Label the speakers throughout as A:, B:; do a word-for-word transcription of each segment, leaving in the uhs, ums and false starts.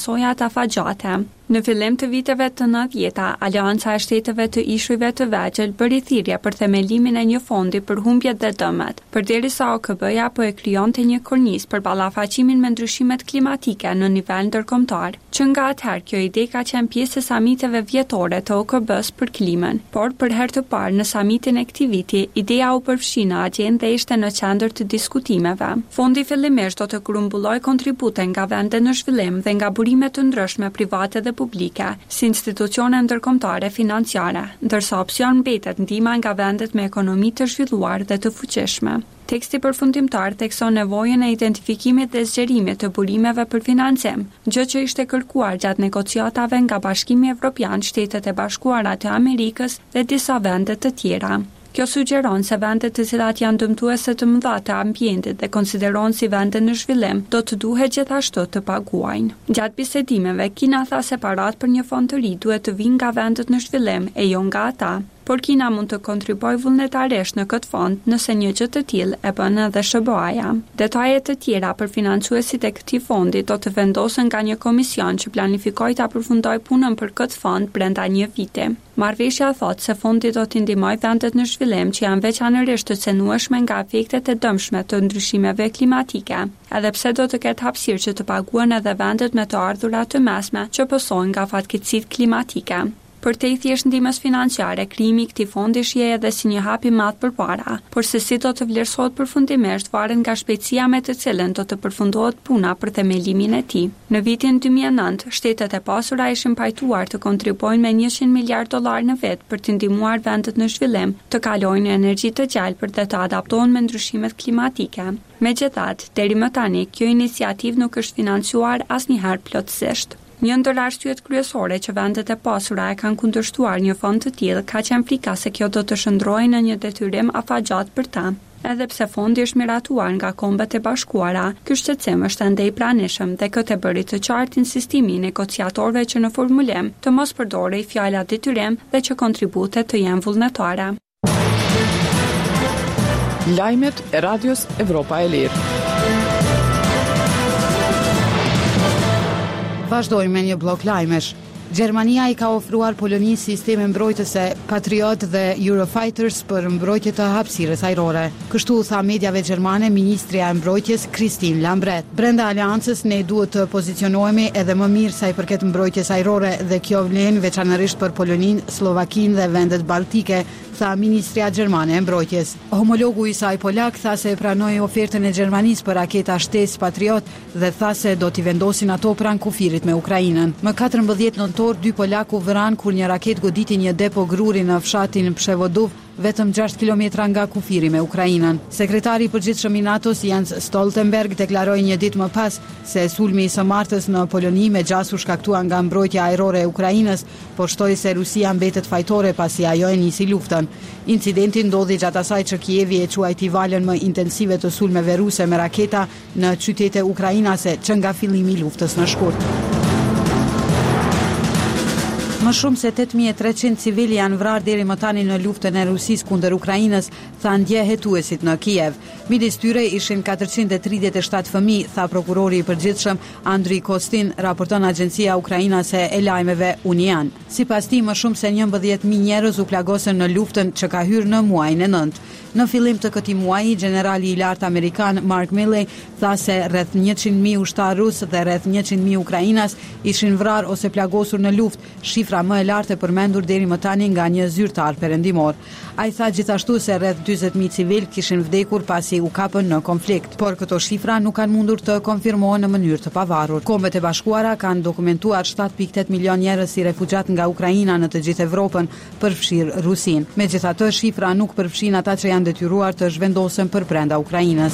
A: soja të afagjate. Në fillim të viteve të nëntëdhjetë, Aleanca e Shteteve të Ishujve të Vegjël bëri thirrje për themelimin e një fondi për humbjet dhe dëmet, përderisa O K B-ja po e krijonte një kornizë për ballafaqimin me ndryshimet klimatike në nivel ndërkombëtar, që nga atëherë kjo ide ka qenë pjesë e samiteve vjetore të O K B-s për klimën, por për herë të parë në samitin e këtij viti, ideja u përfshi në agjendë dhe ishte në qendër të diskutimeve. Fondi fillimisht do të grumbulloj kontribute nga vende në zhvillim dhe nga burime të ndryshme private dhe publike, si institucione ndërkombëtare financiare, ndërsa opsion mbetet ndihma nga vendet me ekonomi të zhvilluar dhe të fuqishme. Teksti përfundimtar thekson nevojën e identifikimit dhe zgjerimit të burimeve për financim, gjë që ishte kërkuar gjatë negociatave nga Bashkimi Evropian, Shtetet e Bashkuara të Amerikës dhe disa vende të tjera. Kjo sugjeron se vendet të cilat janë dëmtuese të mëdha të ambientit dhe konsiderohen si vende në zhvillim, do të duhet gjithashtu të paguajnë. Gjatë bisedimeve, Kina tha se parat për një fond të ri duhet të vinë nga vendet në zhvillim e jo nga ata. Por Kina mund të kontribuojë vullnetarisht në këtë fond nëse një gjë të tillë e bën edhe S B A-ja. Detajet të tjera për financuesit e këtij fondi do të vendosen nga një komision që planifikoi ta përfundojë punën për këtë fond brenda një viti. Marrëveshja thotë se fondi do të ndihmojë vendet në zhvillim që janë veçanërisht të cënueshme nga efektet e dëmshme të ndryshimeve klimatike, edhe pse do të ketë hapësirë që të paguhen edhe vendet me të ardhurat të mesme që pësojnë nga fatkeqësitë klimatike. Për te i thjesht ndihmës financiare, krijimi i këtij fondi shihet edhe si një hap i madh përpara, por se si do të vlerësohet përfundimisht varet nga shpejtësia me të cilën do të përfundohet puna për themelimin e tij. Në vitin dy mijë e nëntë, shtetet e pasura ishin pajtuar të kontribuojnë me njëqind miliard dollar në vit për të ndihmuar vendet në zhvillim të kalojnë në energji të gjelbër dhe të adaptohen me ndryshimet klimatike. Megjithatë, deri më tani, kjo iniciativë nuk është financuar asnjëherë plotësisht. Një ndër arsyet kryesore që vendet e pasura e kanë kundërshtuar një fond të tillë ka qenë frika se kjo do të shndrojë në një detyrim afatgjat për ta. Edhe pse fondi është miratuar nga Kombet e Bashkuara, ky shqetësim është ende i pranishëm dhe këtë e bëri të qartë insistimi i negociatorëve që në formulim të mos përdorej fjala detyrim dhe që kontributet të jenë vullnetare.
B: Lajmet e Radios Evropa e Lirë.
C: Vazhdojmë me një blok lajmesh. Gjermania i ka ofruar Polonisë sisteme mbrojtëse Patriot dhe Eurofighters për mbrojtje të hapësirës ajrore. Kështu u tha mediave gjermane ministria e mbrojtjes Christine Lambrecht. Brenda aleancës ne duhet të pozicionohemi edhe më mirë sa i përket mbrojtjes ajrore dhe kjo vlen veçanërisht për Poloninë, Slovakinë dhe vendet baltike, tha ministria gjermane e mbrojtjes. Homologu i saj polak tha se pranoi ofertën e Gjermanisë për raketa shtesë Patriot dhe tha se do t'i vendosin ato pranë kufirit me Ukrainën. Më katërmbëdhjetë nëntor, dy polak u vëran kur një raket goditi një depo gruri në fshatin Pshevodov, vetëm gjashtë kilometra nga kufiri me Ukrainën. Sekretari i përgjithshëm i NATO-s Jens Stoltenberg deklaroi një ditë më pas se sulmi i së martës në Poloni me gjas u shkaktua nga mbrojtja ajrore e Ukrainës, por shtoi se Rusia mbetet fajtore pasi ajo e nisi luftën. Incidenti ndodhi gjatë asaj që Kievi e quajti valën më intensive të sulmeve ruse me raketa në qytete ukrainase që nga fillimi i luftës në shkurt. Më shumë se tetë mijë e treqind civili janë vrarë deri më tani në luftën e Rusisë kundër Ukrainës, tha ndje hetuesit në Kiev. Midis tyre ishin katërqind e tridhjetë e shtatë fëmijë, tha prokurori i përgjithshëm Andriy Kostin, raporton agjencia ukrainase e lajmeve Unian. Sipas tij, më shumë se njëmbëdhjetë mijë njerëz u plagosën në luftën që ka hyrë në muajin e nëntë. Në fillim të këtij muaji, generali i lartë amerikan Mark Milley tha se rreth njëqind mijë ushtar rus dhe rreth njëqind mijë ukrainas ishin vrarë ose plagosur në luftë, shifra më e lartë e përmendur deri më tani nga një zyrtar perëndimor. Ai tha gjithashtu se rreth dyzet mijë civil kishin vdekur pasi u kapën në konflikt, por këto shifra nuk kanë mundur të konfirmohen në mënyrë të pavarur. Kombet e Bashkuara kanë dokumentuar shtatë pikë tetë milion njerëz si refugjat nga Ukraina në të gjithë Evropën, përfshirë Rusin. Megjithatë, shifra nuk përfshin ata që janë detyruar të zhvendosen për brenda Ukrainës.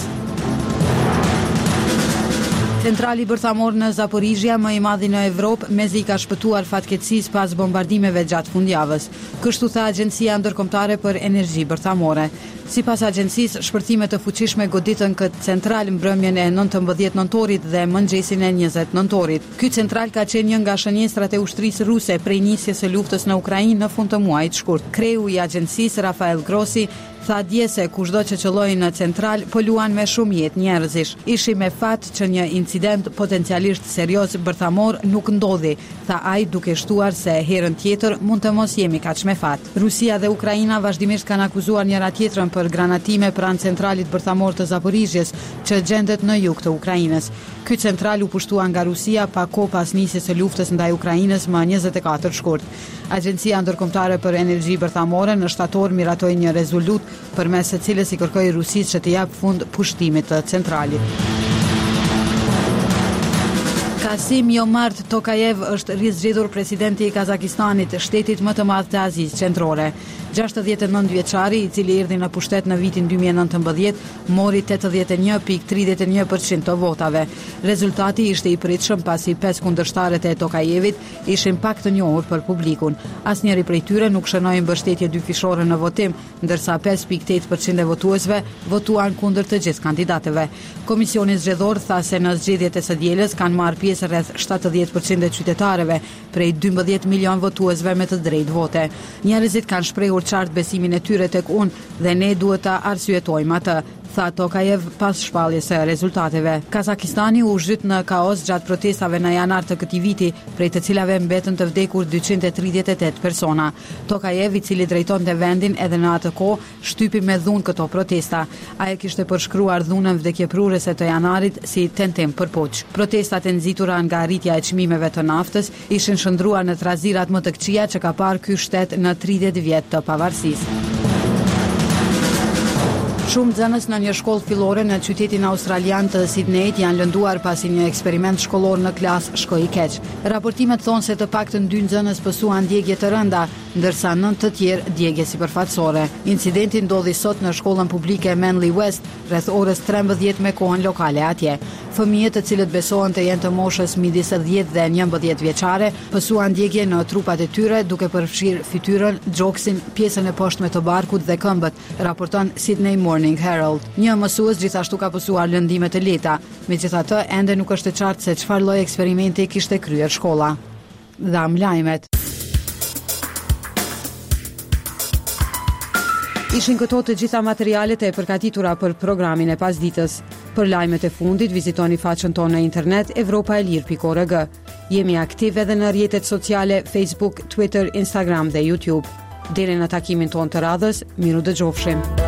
C: Centrali bërthamor në Zaporizhia, më i madhi në Evropë, mezi ka shpëtuar fatkeqësisë pas bombardimeve gjatë fundjavës. Kështu tha Agjencia Ndërkombëtare për Energji Bërthamore. Sipas agjencisë, shpërthime të fuqishme goditën këtë central mbrëmjen e nëntëmbëdhjetë nëntorit dhe mëngjesin e njëzet nëntorit. Ky central ka qenë një nga shënjestrat e ushtrisë ruse prej nisjes së luftës në Ukrainë në fund të muajit shkurt. Kreu i agjencisë Rafael Grossi tha dje se kushdo që qëlloi në central po luan me shumë jetë njerëzish. Ishi me fat që një incident potencialisht serioz bërthamor nuk ndodhi, tha ai duke shtuar se herën tjetër mund të mos jemi kaq me fat. Rusia dhe Ukraina vazhdimisht kanë akuzuar njëra tjetrën për granatime pranë centralit bërthamor të Zaporizhjes, që gjendet në jug të Ukrainës. Ky central u pushtua nga Rusia pa kohë pas nisjes së luftës ndaj Ukrainës më njëzet e katër shkurt. Agjencia Ndërkombëtare për Energji Bërthamore në shtator miratoi një rezolut përmes së cilës i kërkoi Rusisë që të jap fund pushtimit të centralit. Kasim Jomart Tokayev është rizgjedhur presidenti i Kazakistanit, shtetit më të madh të Azisë Qendrore. gjashtëdhjetë e nëntë vjeçari, i cili erdhi në pushtet në vitin dy mijë e nëntëmbëdhjetë, mori tetëdhjetë e një pikë tridhjetë e një përqind të votave. Rezultati ishte i pritshëm pasi pesë kundërshtarët e Tokajevit ishin pak të njohur për publikun. Asnjëri prej tyre nuk shënoi mbështetje dyfishore në votim, ndërsa pesë pikë tetë përqind e votuesve votuan kundër të gjithë kandidatëve. Komisioni zgjedhor tha se në zgjedhjet e së dielës kanë marrë pjesë rreth shtatëdhjetë përqind e qytetarëve, prej dymbëdhjetë milion votuesve me të drejtë vote. Njerëzit kanë shprehur qartë besimin e tyre tek unë dhe ne duhet ta arsyetojmë atë, tha Tokayev pas shpalljes së rezultateve. Kazakistani u zhyt në kaos gjatë protestave në janar të këtij viti, prej të cilave mbetën të vdekur dyqind e tridhjetë e tetë persona. Tokayev, i cili drejtonte vendin edhe në atë kohë, shtypi me dhunë këto protesta. Ai kishte përshkruar dhunën vdekjeprurese të janarit si tentim për poç. Protestat e nxitura nga rritja e çmimeve të naftës ishin shndruar në trazirat më të këqija që ka parë ky shtet në tridhjetë vjet të pavarësisë. Shumë nxënës në një shkollë fillore në qytetin australian të Sydneyt janë lënduar pasi një eksperiment shkollor në klas shkoi keq. Raportimet thonë se të paktën dy nxënës pësuan ndjegje të rënda, ndërsa nëntë të tjerë ndjegje sipërfaqësore. Incidenti ndodhi sot në shkollën publike Manly West, rreth orës trembëdhjetë me kohën lokale atje. Fëmijët, të cilët besohen të jenë të moshës midis dhjetë dhe njëmbëdhjetë vjeçare, pësuan ndjegje në trupat e tyre duke përfshirë fytyrën, gjoksin, pjesën e poshtme të barkut dhe këmbët, raporton Sydney Morning Herald. Një mësues gjithashtu ka pësuar lëndime të lehta. Megjithatë, ende nuk është e qartë se çfarë lloj eksperimenti kishte kryer shkolla. Dham lajmet. Ishin këto të gjitha materialet e përgatitura për programin e pasditës. Për lajmet e fundit, vizitoni faqen tonë në internet evropa e lir pikë org. Jemi aktiv edhe në rrjetet sociale Facebook, Twitter, Instagram dhe YouTube. Deri në takimin tonë të radhës, miru dëgjofshim.